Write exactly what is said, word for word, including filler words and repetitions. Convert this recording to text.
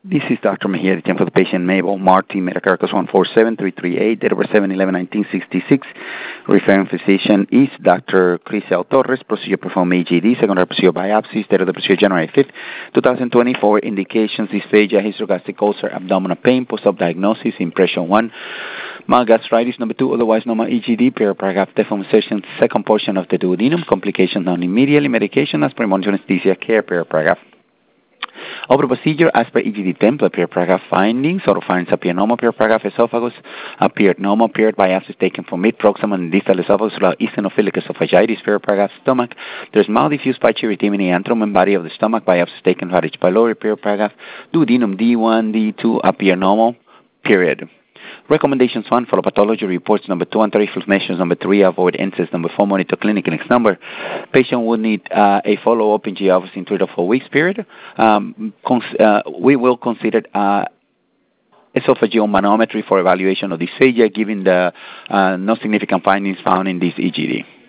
This is Doctor Mejia, the for the patient Mabel Marty, Metacarcus one four seven three three eight, date of birth seven eleven nineteen sixty-six. Referring physician is Doctor Crisel Torres. Procedure performed A G D, secondary procedure biopsies, date of the procedure January fifth, twenty twenty-four. Indications: dysphagia, hysterogastric ulcer, abdominal pain, post-op diagnosis, impression one, mild gastritis, number two, otherwise normal E G D, paragraph deformation, second portion of the duodenum, complications non immediately, medication as per monitor anesthesia care, paragraph. Over procedure as per E G D template, paragraph findings, oropharynx appeared normal, paragraph esophagus appeared normal, paired biopsies taken from mid, proximal, and distal esophagus, eosinophilic esophagitis, paragraph stomach. There's mild diffuse pituitary antrum and body of the stomach, biopsies taken from H. pylori, paragraph. Duodenum D one, D two appear normal, period. Recommendations: one, follow pathology reports. Number two, anterior inflammations. Number three, avoid incest. Number four, monitor clinic. Next number, patient will need uh, a follow-up in G office in three to four weeks period. Um, cons- uh, we will consider uh, esophageal manometry for evaluation of dysphagia, given the uh, no significant findings found in this E G D.